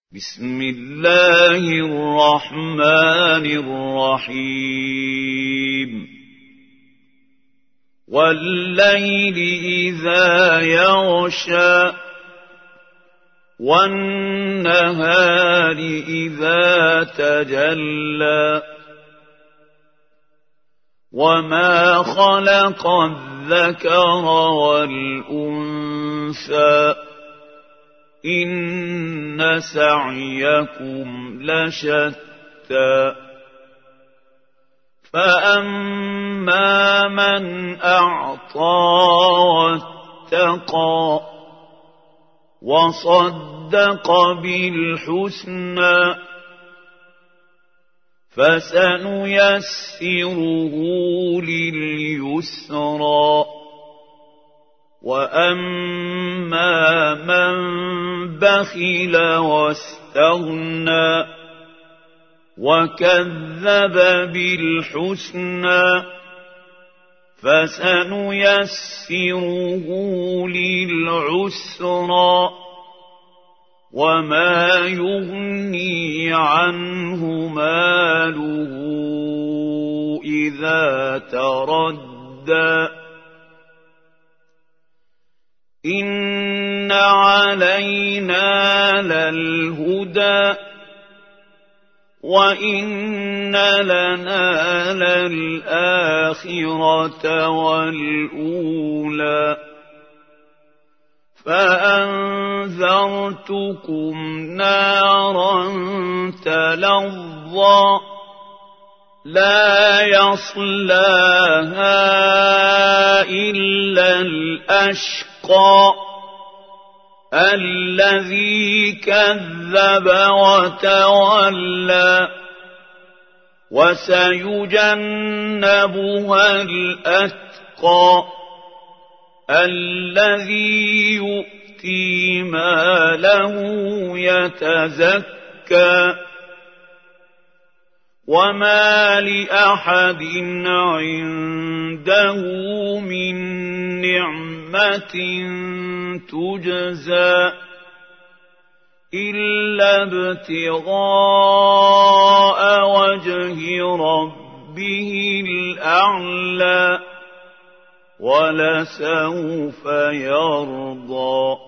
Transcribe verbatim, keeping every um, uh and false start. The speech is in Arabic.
بسم الله الرحمن الرحيم والليل إذا يغشى والنهار إذا تجلى وما خلق الذكر والأنثى إن سعيكم لشتى فأما من أعطى واتقى وصدق بالحسنى فسنيسره لليسرى وأما من بخل واستغنى وكذب بالحسنى فسنيسره للعسرى وما يغني عنه ماله إذا تردى إن علينا للهدى وإن لنا للآخرة والأولى فأنذرتكم نارا تلظى لا يصلاها إلا الأشقى الذي كذب وتولى وسيجنبها الأتقى الذي يؤتي ماله يتزكى وما لأحد عنده من نعمة تجزى إلا ابتغاء وجه ربه الأعلى ولسوف يرضى.